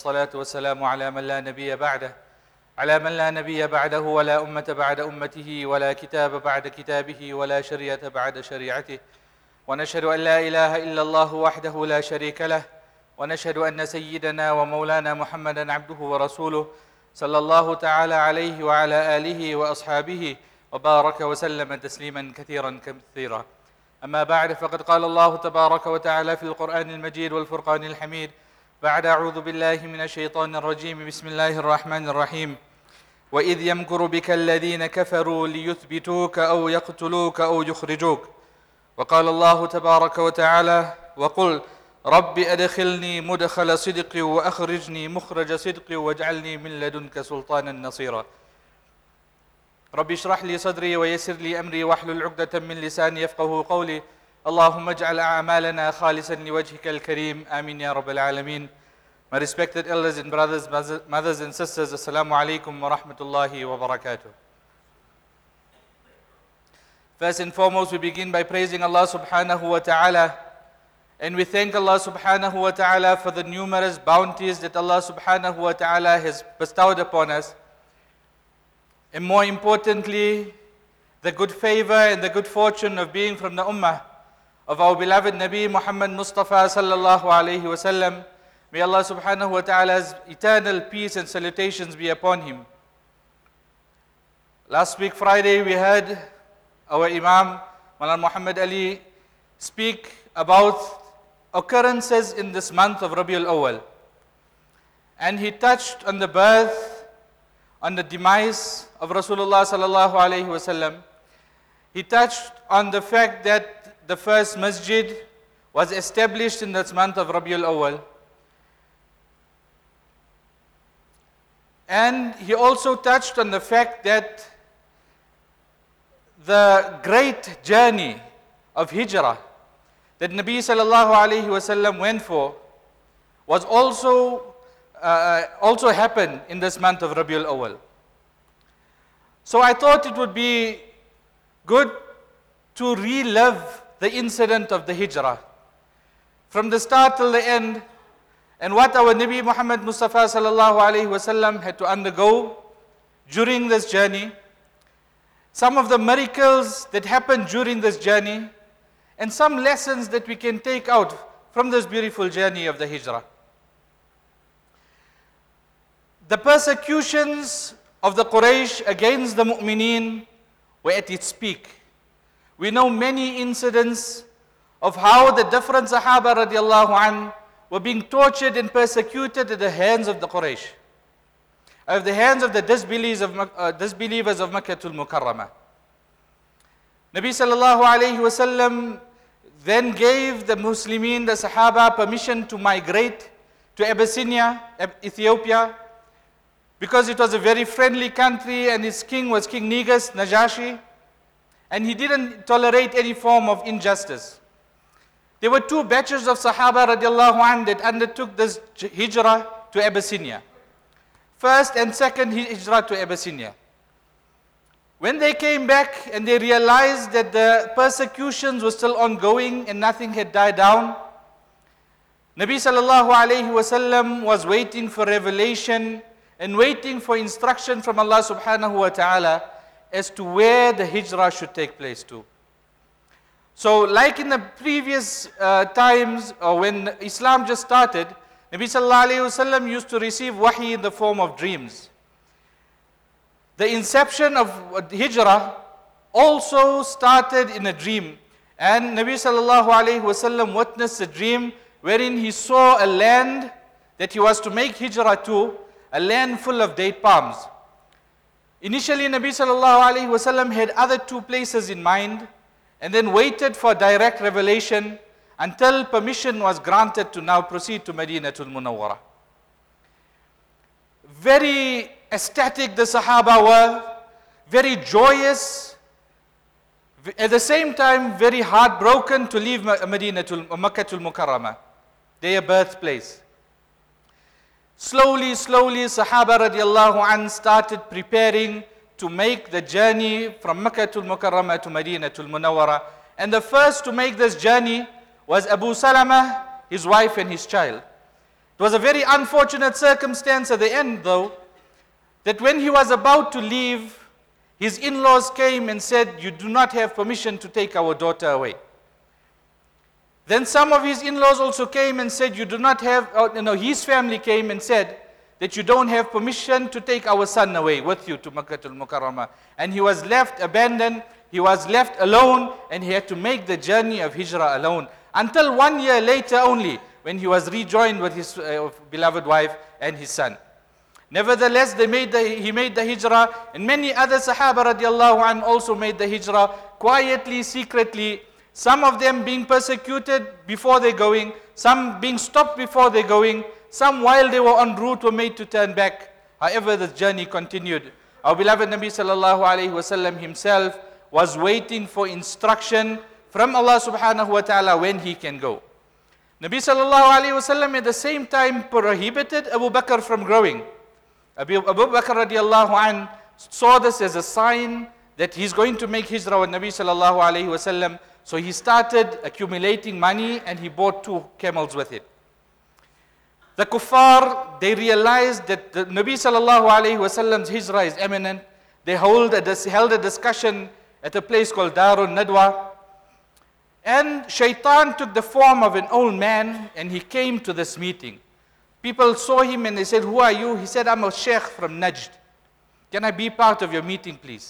والصلاة والسلام على من لا نبي بعده ولا أمة بعد أمته ولا كتاب بعد كتابه ولا شريعة بعد شريعته ونشهد أن لا إله إلا الله وحده لا شريك له ونشهد أن سيدنا ومولانا محمدا عبده ورسوله صلى الله تعالى عليه وعلى آله وأصحابه وبارك وسلم تسليما كثيرا كثيرا. أما بعد، فقد قال الله تبارك وتعالى في القرآن المجيد والفرقان الحميد بعد أعوذ بالله من الشيطان الرجيم بسم الله الرحمن الرحيم وإذ يمكر بك الذين كفروا ليثبتوك أو يقتلوك أو يخرجوك. وقال الله تبارك وتعالى وقل رب أدخلني مدخل صدق وأخرجني مخرج صدق واجعلني من لدنك سلطانا نصيرا. رب اشرح لي صدري ويسر لي أمري واحلل عقدة من لساني يفقه قولي. اللهم اجعل أعمالنا خالصا لوجهك الكريم آمين يا رب العالمين. My respected elders and brothers, mothers and sisters, Assalamu alaikum wa rahmatullahi wa barakatuh. First and foremost, we begin by praising Allah subhanahu wa ta'ala, and we thank Allah subhanahu wa ta'ala for the numerous bounties that Allah subhanahu wa ta'ala has bestowed upon us, and more importantly, the good favor and the good fortune of being from the ummah of our beloved Nabi Muhammad Mustafa sallallahu alayhi wa sallam. May Allah subhanahu wa ta'ala's eternal peace and salutations be upon him. Last week Friday we heard our Imam Maulana Muhammad Ali speak about occurrences in this month of Rabiul Awwal, and he touched on the birth, on the demise of Rasulullah sallallahu alayhi wa sallam. He touched on the fact that the first masjid was established in this month of Rabiul Awwal. And he also touched on the fact that the great journey of Hijrah that Nabi sallallahu alayhi wasallam went for was also happened in this month of Rabiul Awwal. So I thought it would be good to relive the incident of the Hijrah from the start till the end, and what our Nabi Muhammad Mustafa sallallahu alayhi wasallam had to undergo during this journey, some of the miracles that happened during this journey, and some lessons that we can take out from this beautiful journey of the Hijrah. The persecutions of the Quraysh against the Mu'mineen were at its peak. We know many incidents of how the different Sahaba radiallahu anhu were being tortured and persecuted at the hands of the Quraysh, at the hands of the disbelievers of Makkatul Mukarramah. Nabi sallallahu alayhi wasallam then gave the Muslimin, the Sahaba, permission to migrate to Abyssinia, Ethiopia, because it was a very friendly country and its king was King Negus, Najashi, and he didn't tolerate any form of injustice. There were two batches of Sahaba radiallahu anhu that undertook this hijrah to Abyssinia. First and second hijrah to Abyssinia. When they came back and they realized that the persecutions were still ongoing and nothing had died down, Nabi sallallahu alayhi wasallam was waiting for revelation and waiting for instruction from Allah subhanahu wa ta'ala as to where the hijrah should take place to. So like in the previous times, or when Islam just started, Nabi sallallahu alayhi wasallam used to receive wahi in the form of dreams. The inception of Hijrah also started in a dream, and Nabi sallallahu alayhi wasallam witnessed a dream wherein he saw a land that he was to make Hijrah to, a land full of date palms. Initially Nabi sallallahu alayhi wasallam had other two places in mind, and then waited for direct revelation until permission was granted to now proceed to Madinatul Munawwara. Very ecstatic the Sahaba were, very joyous, at the same time very heartbroken to leave Madinatul Makkatul Mukarramah, their birthplace. Slowly, Sahaba radiallahu anhu started preparing to make the journey from Makkatul Mukarramah to Madinatul Munawwara. And the first to make this journey was Abu Salama, his wife and his child. It was a very unfortunate circumstance at the end, though, that when he was about to leave, his in-laws came and said, "You do not have permission to take our daughter away." Then some of his in-laws also came and said, "You do not have," his family came and said that you don't have permission to take our son away with you to Makkah al-Mukarramah. And he was left abandoned, he was left alone, and he had to make the journey of Hijrah alone. Until 1 year later only, when he was rejoined with his beloved wife and his son. Nevertheless, he made the Hijrah, and many other Sahaba radiallahu anh also made the Hijrah quietly, secretly. Some of them being persecuted before they're going, some being stopped before they're going, some while they were en route were made to turn back. However, the journey continued. Our beloved Nabi sallallahu alayhi wasallam himself was waiting for instruction from Allah subhanahu wa ta'ala when he can go. Nabi sallallahu alayhi wasallam at the same time prohibited Abu Bakr from growing. Abu Bakr radiallahu anh saw this as a sign that he's going to make Hijrah with Nabi sallallahu alayhi wasallam. So he started accumulating money and he bought 2 camels with it. The kuffar, they realized that the Nabi sallallahu alayhi wasallam's Hijrah is imminent. They held a discussion at a place called Darun Nadwa. And Shaitan took the form of an old man and he came to this meeting. People saw him and they said, "Who are you?" He said, "I'm a sheikh from Najd. Can I be part of your meeting, please?"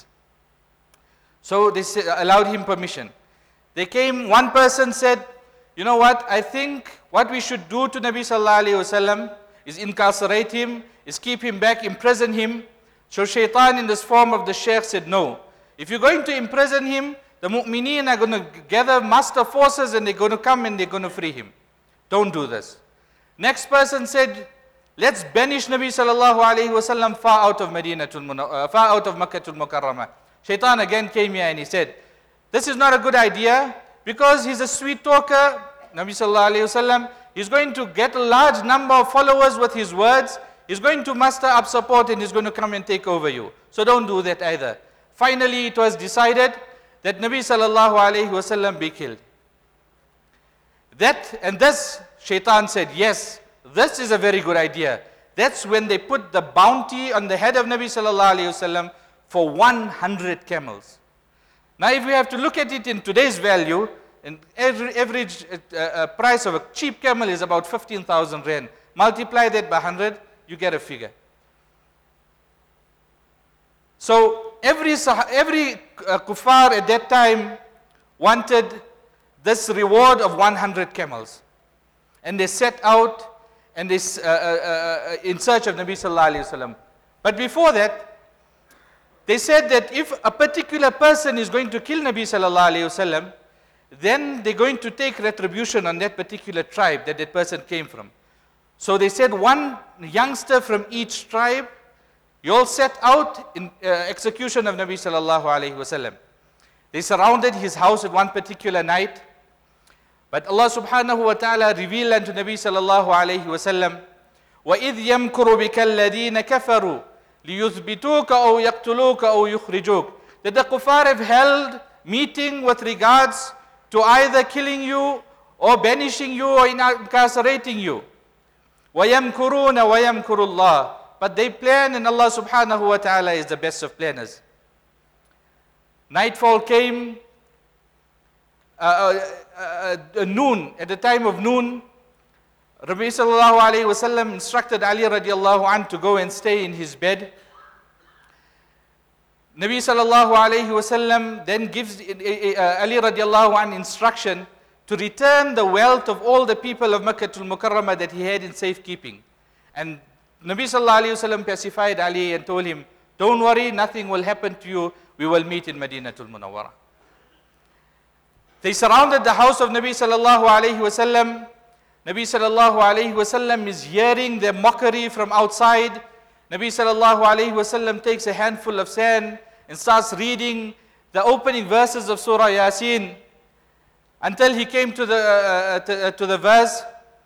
So they allowed him permission. They came, one person said, "You know what, I think what we should do to Nabi sallallahu alayhi wasallam is incarcerate him, is keep him back, imprison him." So Shaitan in this form of the sheikh said, "No. If you're going to imprison him, the mu'mineen are going to gather muster forces and they're going to come and they're going to free him. Don't do this." Next person said, "Let's banish Nabi sallallahu alayhi wasallam far out of far out of Makkah al-Mukarramah." Shaitan again came here and he said, "This is not a good idea because he's a sweet talker, Nabi sallallahu alayhi wasallam. He's going to get a large number of followers with his words. He's going to muster up support and he's going to come and take over you. So don't do that either." Finally, it was decided that Nabi sallallahu alayhi wasallam be killed. This Shaitan said, "Yes, this is a very good idea." That's when they put the bounty on the head of Nabi sallallahu alayhi wasallam for 100 camels. Now, if we have to look at it in today's value, an average price of a cheap camel is about 15,000 rand. Multiply that by 100, you get a figure. So every kuffar at that time wanted this reward of 100 camels. And they set out and they, in search of Nabi sallallahu alayhi wasallam. But before that, they said that if a particular person is going to kill Nabi sallallahu alayhi wasallam, then they're going to take retribution on that particular tribe that person came from. So they said one youngster from each tribe, you all set out in execution of Nabi sallallahu alayhi wasallam. They surrounded his house at one particular night. But Allah subhanahu wa ta'ala revealed unto Nabi sallallahu alayhi wasallam, وَإِذْ يَمْكُرُ بِكَ الَّذِينَ كَفَرُوا لِيُثْبِتُوكَ أَوْ يَقْتُلُوكَ أَوْ يُخْرِجُوكَ. That the kuffar have held meeting with regards to either killing you or banishing you or incarcerating you. وَيَمْكُرُونَ وَيَمْكُرُ اللَّهِ. But they plan and Allah subhanahu wa ta'ala is the best of planners. Nightfall came, noon, at the time of noon, Rabbi sallallahu alayhi wasallam instructed Ali radiallahu anh to go and stay in his bed. Nabi sallallahu alayhi wasallam then gives Ali radiallahu anh instruction to return the wealth of all the people of Makkah al-Mukarramah that he had in safekeeping. And Nabi sallallahu alayhi wasallam pacified Ali and told him, "Don't worry, nothing will happen to you. We will meet in Madinatul Munawwarah." They surrounded the house of Nabi sallallahu alayhi wasallam. Nabi sallallahu alayhi wasallam is hearing their mockery from outside. Nabi sallallahu alayhi wasallam takes a handful of sand and starts reading the opening verses of Surah Yasin until he came to the verse,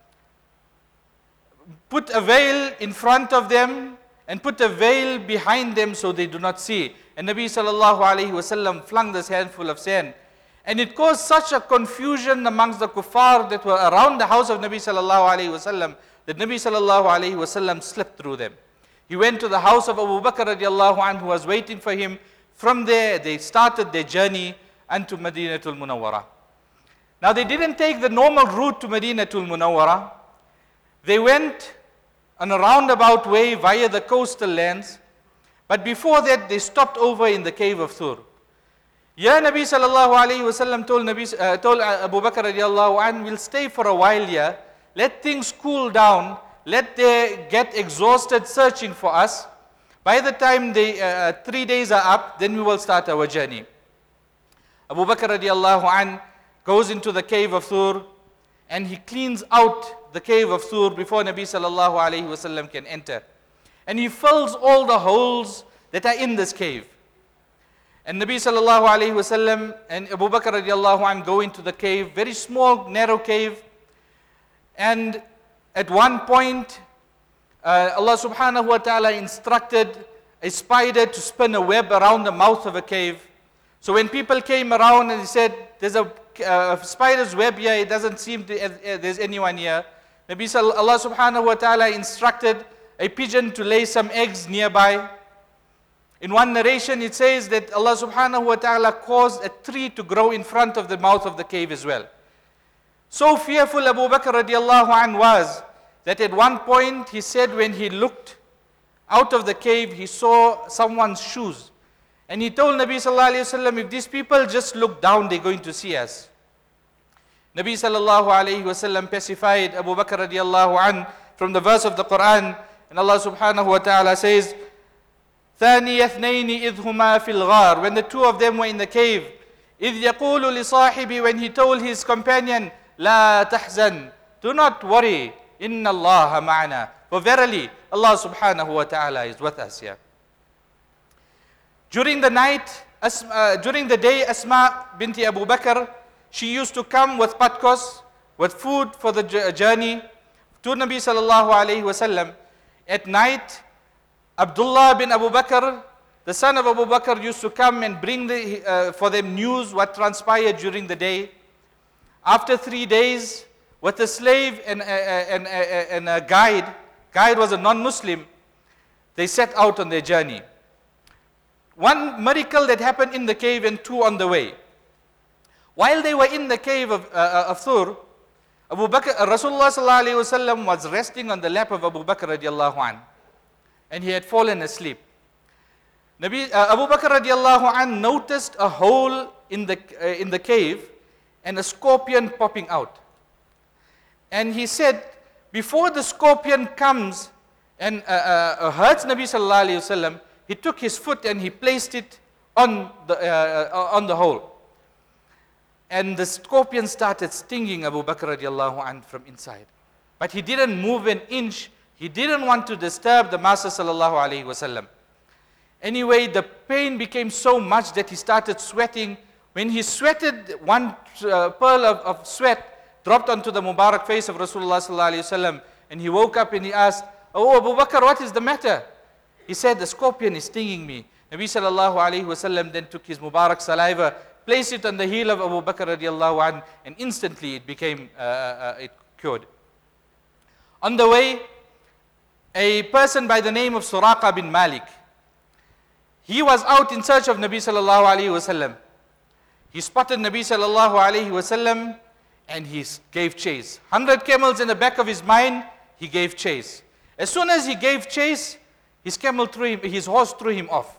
"Put a veil in front of them and put a veil behind them so they do not see." And Nabi sallallahu alayhi wasallam flung this handful of sand. And it caused such a confusion amongst the kuffar that were around the house of Nabi sallallahu alayhi wasallam that Nabi sallallahu alayhi wasallam slipped through them. He went to the house of Abu Bakr radiallahu anhu, who was waiting for him. From there, they started their journey unto Madinatul Munawwara. Now, they didn't take the normal route to Madinatul Munawwara. They went on a roundabout way via the coastal lands. But before that, they stopped over in the cave of Thur. Ya Nabi sallallahu alayhi wasallam told Abu Bakr radiallahu anhu, we'll stay for a while here. Let things cool down. Let they get exhausted searching for us. By the time the 3 days are up, then we will start our journey. Abu Bakr radiallahu anhu goes into the cave of Thur, and he cleans out the cave of Thur before Nabi sallallahu alayhi wasallam can enter. And he fills all the holes that are in this cave. And Nabi sallallahu alayhi wasallam and Abu Bakr radiallahu anhu go into the cave, very small, narrow cave. And at one point, Allah subhanahu wa ta'ala instructed a spider to spin a web around the mouth of a cave. So when people came around and he said, there's a spider's web here, it doesn't seem there's anyone here. Allah subhanahu wa ta'ala instructed a pigeon to lay some eggs nearby. In one narration it says that Allah subhanahu wa ta'ala caused a tree to grow in front of the mouth of the cave as well. So fearful Abu Bakr radiallahu anhu was, that at one point he said when he looked out of the cave, he saw someone's shoes. And he told Nabi sallallahu alayhi wasallam, if these people just look down, they're going to see us. Nabi sallallahu alayhi wasallam pacified Abu Bakr radiallahu anhu from the verse of the Quran. And Allah subhanahu wa ta'ala says, ثاني اثنين إذ هما في الغار. When the two of them were in the cave, إذ يقول لصاحبي, when he told his companion, لا تحزن, do not worry, إن الله معنا, for verily Allah subhanahu wa ta'ala is with us here. During the night, during the day, Asma binti Abu Bakr, she used to come with patkos, with food for the journey to Nabi sallallahu alayhi wasallam. At night, Abdullah bin Abu Bakr, the son of Abu Bakr, used to come and bring for them news what transpired during the day. After 3 days, with a slave and a guide was a non-Muslim, they set out on their journey. One miracle that happened in the cave and two on the way. While they were in the cave of Thur, Abu Bakr, Rasulullah sallallahu alayhi wasallam was resting on the lap of Abu Bakr radiallahu anhu, and he had fallen asleep. Abu Bakr radiallahu anhu noticed a hole in the cave and a scorpion popping out. And he said, before the scorpion comes and hurts Nabi sallallahu alayhi wasallam, he took his foot and he placed it on the hole. And the scorpion started stinging Abu Bakr radiallahu anhu from inside. But he didn't move an inch. He didn't want to disturb the Master sallallahu alayhi wasallam. Anyway, the pain became so much that he started sweating. When he sweated, one pearl of sweat dropped onto the Mubarak face of Rasulullah sallallahu alayhi wasallam. And he woke up and he asked, oh Abu Bakr, what is the matter? He said, the scorpion is stinging me. Nabi sallallahu alayhi wasallam then took his Mubarak saliva, placed it on the heel of Abu Bakr radiallahu anhu, and instantly it became, it cured. On the way, a person by the name of Suraqa bin Malik, he was out in search of Nabi sallallahu alayhi wasallam. He spotted Nabi sallallahu alayhi wasallam and he gave chase. 100 camels in the back of his mind, he gave chase. As soon as he gave chase, his horse threw him off.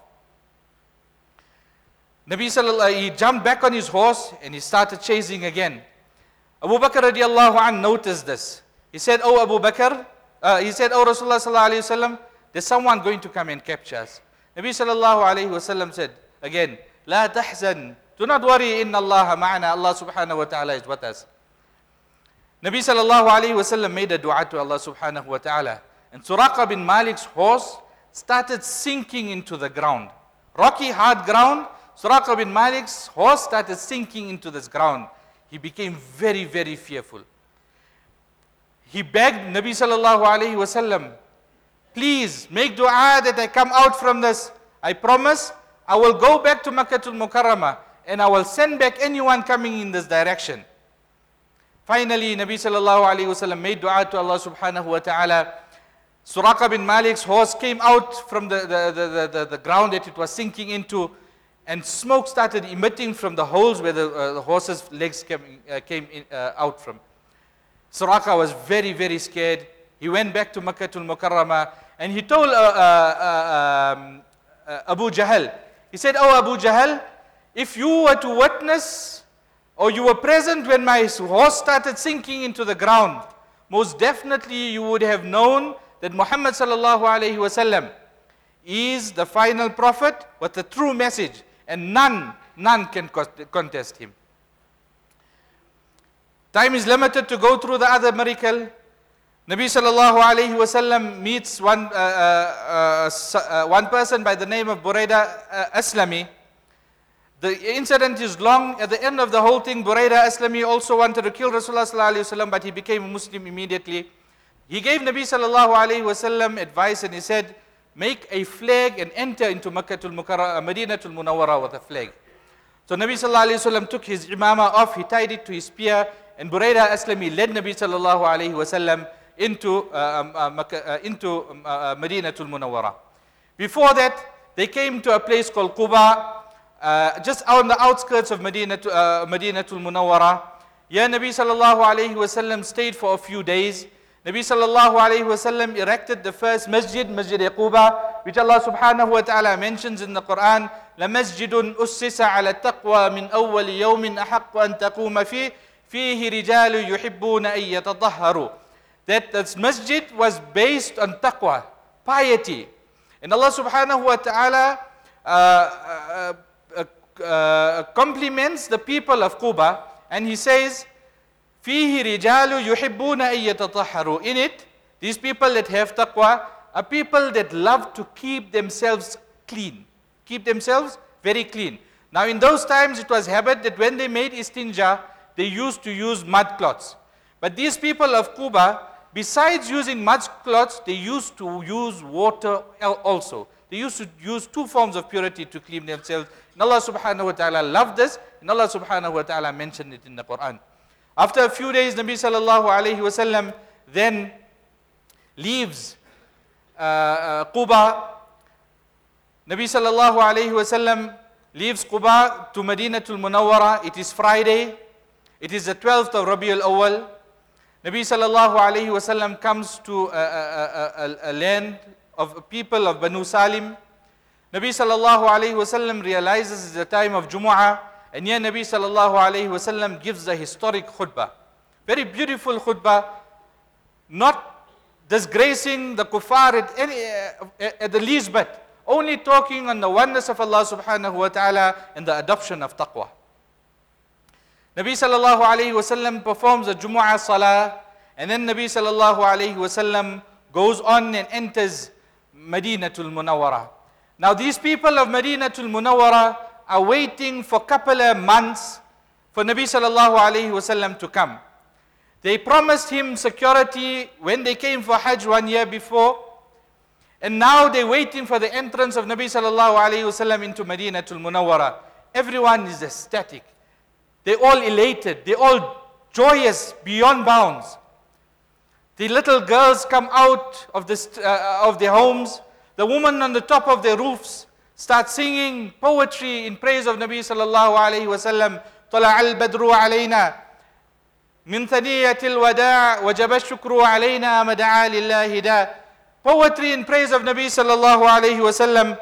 He jumped back on his horse and he started chasing again. Abu Bakr radiallahu anhu noticed this. He said, oh Abu Bakr, oh Rasulullah sallallahu alayhi wasallam, there's someone going to come and capture us. Nabi sallallahu alayhi wasallam said again, La tahzan, do not worry, inna Allah ma'ana, Allah subhanahu wa ta'ala is with us. Nabi sallallahu alayhi wasallam made a dua to Allah subhanahu wa ta'ala. And Suraqa bin Malik's horse started sinking into the ground. Rocky, hard ground. Suraqa bin Malik's horse started sinking into this ground. He became very, very fearful. He begged Nabi sallallahu alayhi wasallam, please make dua that I come out from this. I promise I will go back to Makkah al-Mukarramah and I will send back anyone coming in this direction. Finally, Nabi sallallahu alayhi wasallam made dua to Allah subhanahu wa ta'ala. Suraqa bin Malik's horse came out from the ground that it was sinking into, and smoke started emitting from the holes where the horse's legs came out from. Suraqa was very, very scared. He went back to Makkah al-Mukarramah and he told Abu Jahl, he said, "Oh Abu Jahl, if you were to witness or you were present when my horse started sinking into the ground, most definitely you would have known that Muhammad sallallahu alayhi wasallam is the final prophet with the true message, and none can contest him." Time is limited to go through the other miracle. Nabi sallallahu alayhi wasallam meets one person by the name of Buraidah Aslami. The incident is long. At the end of the whole thing, Buraidah Aslami also wanted to kill Rasulullah sallallahu alayhi wasallam, but he became a Muslim immediately. He gave Nabi sallallahu alayhi wasallam advice and he said, make a flag and enter into Madinatul Munawwara with a flag. So Nabi sallallahu alayhi wasallam took his imama off, he tied it to his spear, and Buraidah Aslami led Nabi sallallahu alayhi wasallam into Madinatul Munawwara. Before that, they came to a place called Quba, just on the outskirts of Madinatul Munawwara. Here Nabi sallallahu alayhi wasallam stayed for a few days. Nabi sallallahu alayhi wasallam erected the first masjid, Masjid Quba, which Allah subhanahu wa ta'ala mentions in the Quran, لَمَسْجِدٌ أُسِّسَ عَلَى التَّقْوَى مِنْ أَوَّلِ يَوْمٍ أَحَقُّ أَن تَقُومَ فِيهِ رِجَالٌ يُحِبُّونَ أَن يَتَطَهَّرُوا. That this masjid was based on taqwa, piety. And Allah subhanahu wa ta'ala compliments the people of Quba, and He says, فِيهِ رِجَالُ يُحِبُّونَ أَن يَتَطَهَّرُوا. In it, these people that have taqwa are people that love to keep themselves clean. Keep themselves very clean. Now in those times, it was habit that when they made istinja, they used to use mud cloths. But these people of Quba, besides using mud cloths, they used to use water also. They used to use two forms of purity to clean themselves. And Allah subhanahu wa ta'ala loved this, and Allah subhanahu wa ta'ala mentioned it in the Quran. After a few days, Nabi sallallahu alayhi wasallam then leaves Quba. Nabi sallallahu alayhi wasallam leaves Quba to Madinatul Munawwara. It is Friday. It is the 12th of Rabiul Awwal. Nabi sallallahu alayhi wasallam comes to a land of people of Banu Salim. Nabi sallallahu alayhi wasallam realizes it's the time of Jumu'ah, and here Nabi sallallahu alayhi wasallam gives a historic khutbah. Very beautiful khutbah, not disgracing the kuffar at the least bit, only talking on the oneness of Allah subhanahu wa ta'ala and the adoption of taqwa. Nabi sallallahu alayhi wasallam performs a Jumu'ah salah, and then Nabi sallallahu alayhi wasallam goes on and enters Madinatul Munawwara. Now these people of Madinatul Munawwara are waiting for a couple of months for Nabi sallallahu alayhi wasallam to come. They promised him security when they came for Hajj 1 year before, and now they're waiting for the entrance of Nabi sallallahu alayhi wasallam into Madinatul Munawwara. Everyone is ecstatic. They're all elated. They're all joyous beyond bounds. The little girls come out of their homes. The women on the top of their roofs start singing poetry in praise of Nabi sallallahu alayhi wasallam. طلع البدر علينا من ثنية الوداع وجب الشكر علينا مدعا لله دا. Poetry in praise of Nabi sallallahu alayhi wasallam.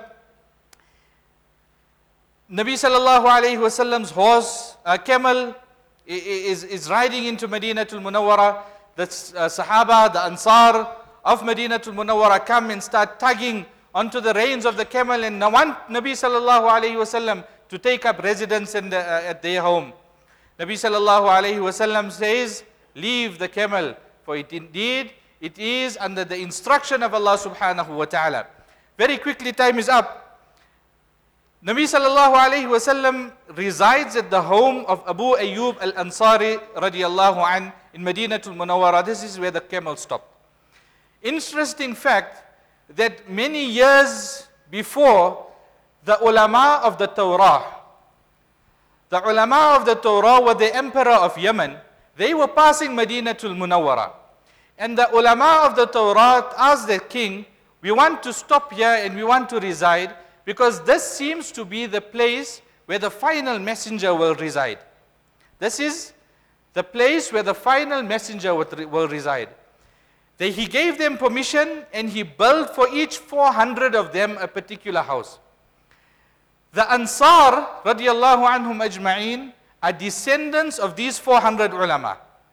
Nabi sallallahu alayhi wasallam's horse, camel, is riding into Madinatul Munawwara. The Sahaba, the Ansar of Madinatul Munawwara come and start tugging onto the reins of the camel and want Nabi sallallahu alayhi wasallam to take up residence at their home. Nabi sallallahu alayhi wasallam says, leave the camel, for it indeed, it is under the instruction of Allah subhanahu wa ta'ala. Very quickly, time is up. Nabi sallallahu alayhi wasallam resides at the home of Abu Ayyub al-Ansari radiyallahu an in Madinatul Munawwara. This is where the camel stopped. Interesting fact that many years before, the ulama of the Torah were the emperor of Yemen. They were passing Madinatul Munawwara. And the ulama of the Torah asked the king, we want to stop here and we want to reside because this seems to be the place where the final messenger will reside. This is the place where the final messenger will reside. He gave them permission and he built for each 400 of them a particular house. The Ansar, radiallahu anhum ajma'een, are descendants of these 400 ulama.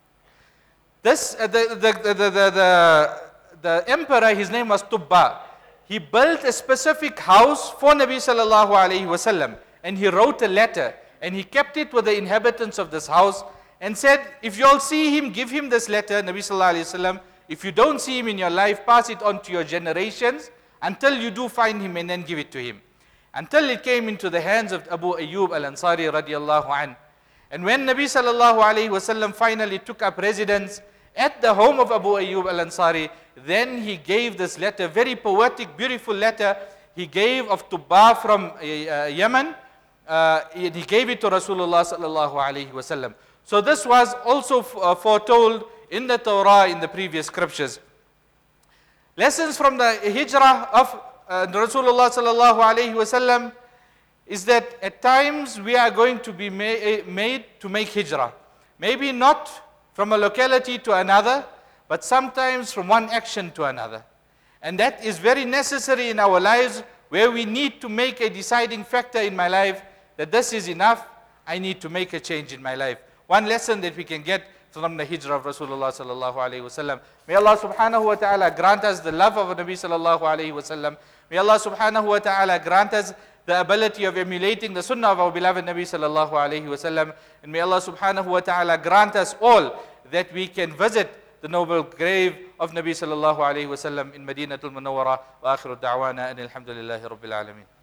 The emperor, his name was Tubba. He built a specific house for Nabi sallallahu alayhi wasallam, and he wrote a letter and he kept it with the inhabitants of this house and said, if you all see him, give him this letter, Nabi sallallahu alayhi wasallam. If you don't see him in your life, pass it on to your generations until you do find him and then give it to him. Until it came into the hands of Abu Ayyub al-Ansari radiallahu anh. And when Nabi sallallahu alayhi wasallam finally took up residence at the home of Abu Ayyub al-Ansari, then he gave this letter, very poetic, beautiful letter, he gave of Tubba from Yemen, he gave it to Rasulullah sallallahu alayhi wasallam. So this was also foretold in the Torah in the previous scriptures. Lessons from the hijrah of Rasulullah sallallahu alayhi wasallam is that at times we are going to be made to make hijrah. Maybe not from a locality to another, but sometimes from one action to another. And that is very necessary in our lives, where we need to make a deciding factor in my life that this is enough, I need to make a change in my life. One lesson that we can get from the hijrah of Rasulullah sallallahu alayhi wasallam. May Allah subhanahu wa ta'ala grant us the love of Nabi sallallahu alayhi wasallam. May Allah subhanahu wa ta'ala grant us the ability of emulating the sunnah of our beloved Nabi sallallahu alayhi wasallam. And may Allah subhanahu wa ta'ala grant us all that we can visit the noble grave of Nabi sallallahu alayhi wasallam in Madinatul Munawwara. Wa akhiru da'wana and alhamdulillahi rabbil alameen.